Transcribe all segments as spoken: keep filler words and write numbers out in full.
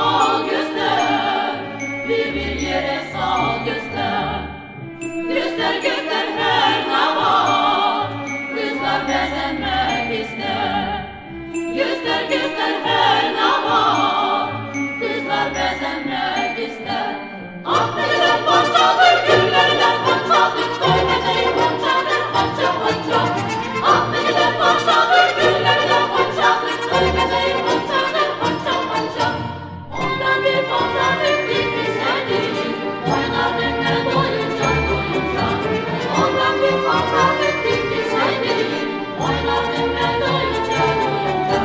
al göster, bir bir yere sal göster. Göster göster her ne var, kızlar bezenmek ister. Göster göster her ne var, kızlar bezenmek ister. Affedilen ponçadır, güllerden ponçadır, doymacağı ponçadır, ponça ponça. Affedilen ponçadır, güllerden ponçadır, doymacağı ponçadır, ponça ponça. Ondan bir ponçadır, bir güzeldir, oynardım ben doyunca doyunca. Ondan bir ponçadır, bir güzeldir, oynardım ben doyunca doyunca.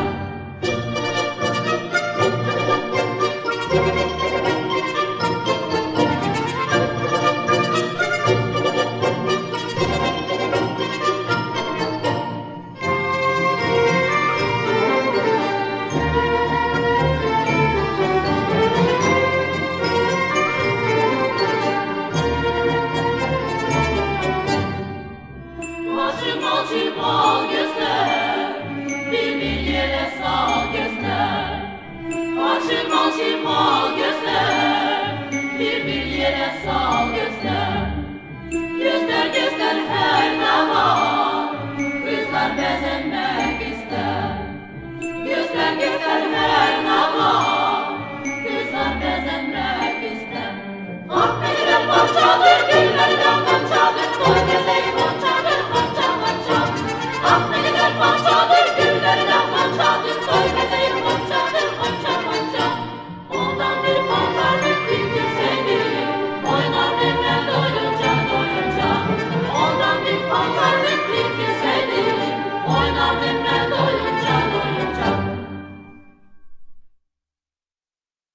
Açım açım al göster, bir bir yere sal göster. Açım açım al göster, bir bir yere sal göster. Göster göster her ne var, kızlar bezenmek ister. Göster göster her ne var, kızlar bezenmek ister. Affedilen parçadır,